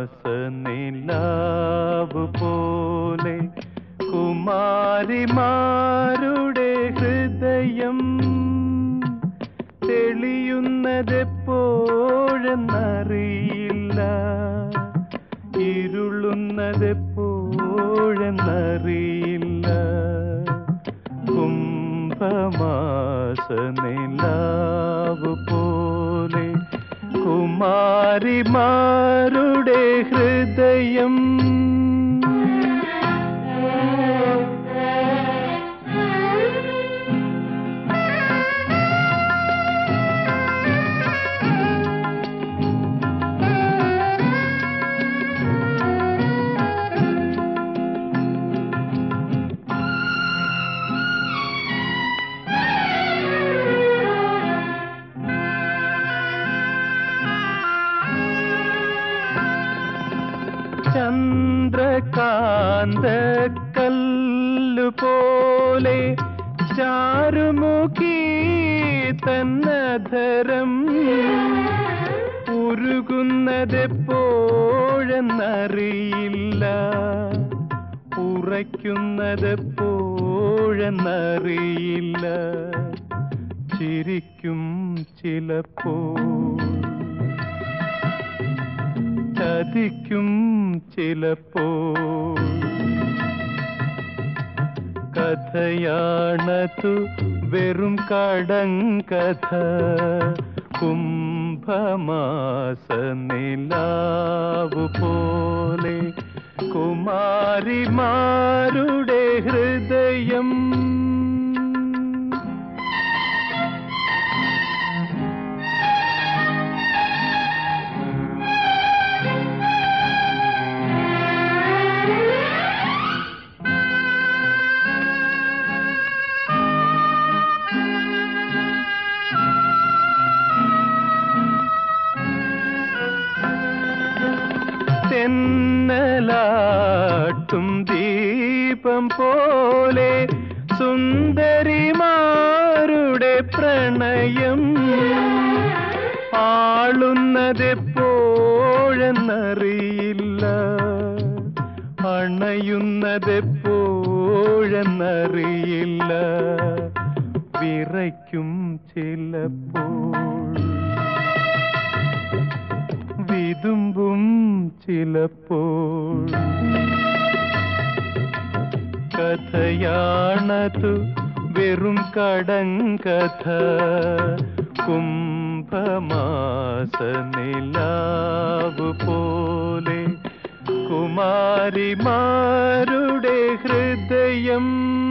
നിലാവ് പോലെ കുമാരിമാരുടെ ഹൃദയം തെളിയുന്നതെപ്പോഴെന്നറിയില്ല, ഇരുളുന്നതെപ്പോഴെന്നറിയില്ല. കുംഭമാസ നിലാവ് പോലെ കുമാരിമാരുടെ ഹൃദയം. ചന്ദ്രകാന്ത കല്ലുപോലെ ചാരുമുഖി തന്നധരം ഉരുകുന്നതെപ്പോഴെന്നറിയില്ല, ഉറയ്ക്കുന്നതെപ്പോഴെന്നറിയില്ല. ചിരിക്കും ചിലപ്പോൾ, ചതിക്കും ചിലപ്പോൾ. കഥയാണതു വെറും കടങ്കഥ. കുംഭമാസ നിലാവ് പോലെ കുമാരിമാരുടെ ഹൃദയം. തെന്നലാട്ടും ദീപം പോലെ സുന്ദരിമാരുടെ പ്രണയം ആളുന്നതെപ്പോഴെന്നറിയില്ല, അണയുന്നതെപ്പോഴെന്നറിയില്ല. വിറയ്ക്കും ചിലപ്പോൾ, വിതുമ്പും ചിലപ്പോൾ. കഥയാണതു വെറും കടങ്കഥ. കുംഭമാസ നിലാവ് പോലെ കുമാരിമാരുടെ ഹൃദയം.